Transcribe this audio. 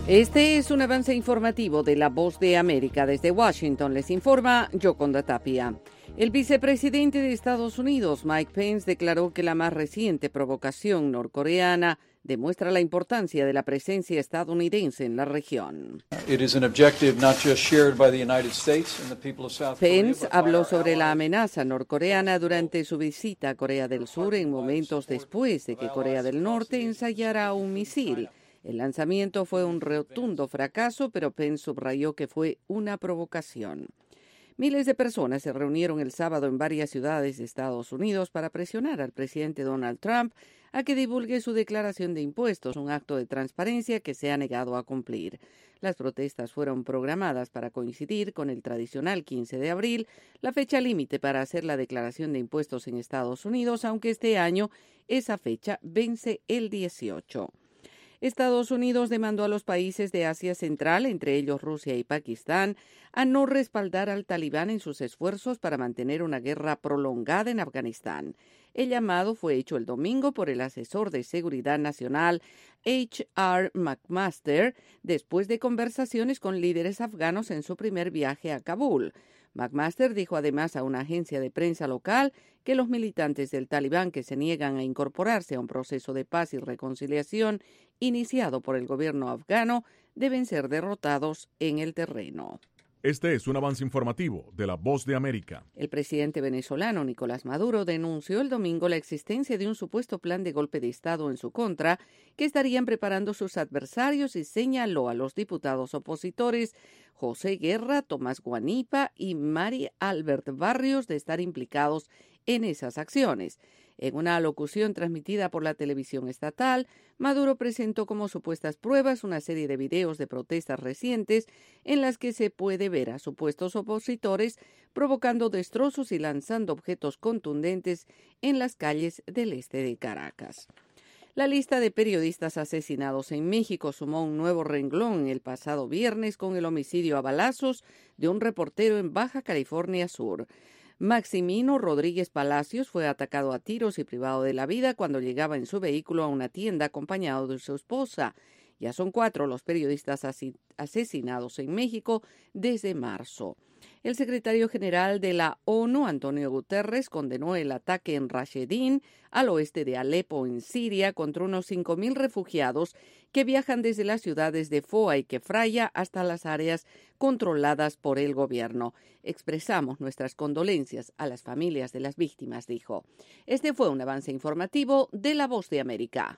Este es un avance informativo de La Voz de América. Desde Washington les informa Yoconda Tapia. El vicepresidente de Estados Unidos, Mike Pence, declaró que la más reciente provocación norcoreana demuestra la importancia de la presencia estadounidense en la región. Pence habló sobre la amenaza norcoreana durante su visita a Corea del Sur en momentos después de que Corea del Norte ensayara un misil. El lanzamiento fue un rotundo fracaso, pero Pence subrayó que fue una provocación. Miles de personas se reunieron el sábado en varias ciudades de Estados Unidos para presionar al presidente Donald Trump a que divulgue su declaración de impuestos, un acto de transparencia que se ha negado a cumplir. Las protestas fueron programadas para coincidir con el tradicional 15 de abril, la fecha límite para hacer la declaración de impuestos en Estados Unidos, aunque este año esa fecha vence el 18. Estados Unidos demandó a los países de Asia Central, entre ellos Rusia y Pakistán, a no respaldar al talibán en sus esfuerzos para mantener una guerra prolongada en Afganistán. El llamado fue hecho el domingo por el asesor de Seguridad Nacional H.R. McMaster, después de conversaciones con líderes afganos en su primer viaje a Kabul. McMaster dijo además a una agencia de prensa local que los militantes del talibán que se niegan a incorporarse a un proceso de paz y reconciliación iniciado por el gobierno afgano deben ser derrotados en el terreno. Este es un avance informativo de La Voz de América. El presidente venezolano Nicolás Maduro denunció el domingo la existencia de un supuesto plan de golpe de Estado en su contra que estarían preparando sus adversarios y señaló a los diputados opositores José Guerra, Tomás Guanipa y Mari Albert Barrios de estar implicados en esas acciones. En una alocución transmitida por la televisión estatal, Maduro presentó como supuestas pruebas una serie de videos de protestas recientes en las que se puede ver a supuestos opositores provocando destrozos y lanzando objetos contundentes en las calles del este de Caracas. La lista de periodistas asesinados en México sumó un nuevo renglón el pasado viernes con el homicidio a balazos de un reportero en Baja California Sur. Maximino Rodríguez Palacios fue atacado a tiros y privado de la vida cuando llegaba en su vehículo a una tienda acompañado de su esposa. Ya son 4 los periodistas asesinados en México desde marzo. El secretario general de la ONU, Antonio Guterres, condenó el ataque en Rashidin, al oeste de Alepo, en Siria, contra unos 5.000 refugiados que viajan desde las ciudades de Foa y Kefraya hasta las áreas controladas por el gobierno. Expresamos nuestras condolencias a las familias de las víctimas, dijo. Este fue un avance informativo de La Voz de América.